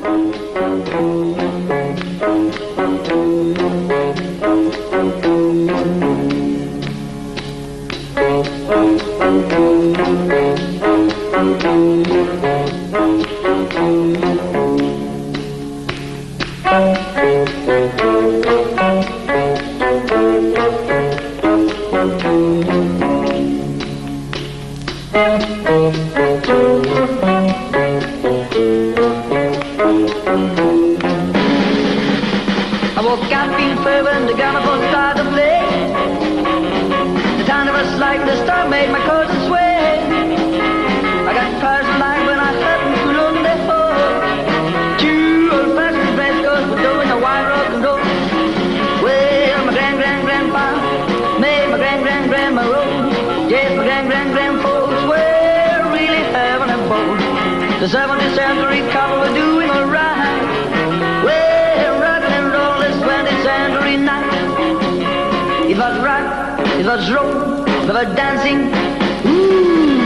I woke up in fervent, the gun upon start to play. The sound of a slide, the star made my cousin sway. I got cars alive when I happened to look the hole. Two old-fashioned French girls were doing a wild rock and roll. Well, my grandpa made my grandma roll. Yes, my grand folks were really having a ball. The 17th century couple were doing alright. Well, rockin' and roll is 20th century night. It was rock, it was roll, they were dancing. Ooh.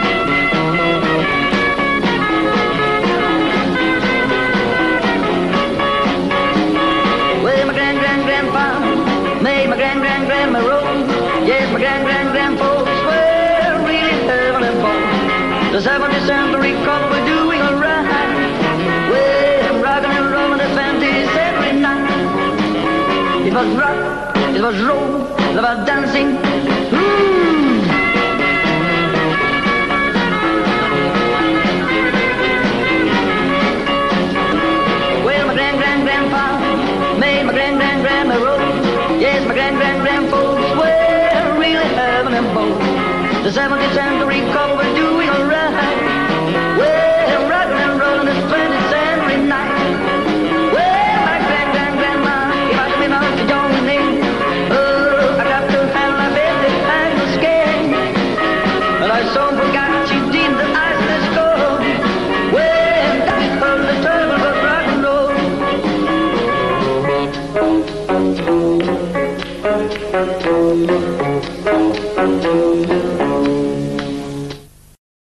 Well, my grandpa made my grandma roll. Yes, my grand folks were really having a ball. The 17th century couple were doing alright. Well, rockin' and rollin' the 20th century night. It was rock, it was roll, they were dancing. Ooh. Well, my grandpa made my grandma roll. Yes, my grand folks were really having a ball. The 17th century couple were doing alright. Well, rockin' and rollin' the 20th century night. Well, my grandma, if I come out to join the name, oh, I got to have my baby, I was scared. But I soon forgot she did the ice and score. Well, that's for the trouble of rock and roll.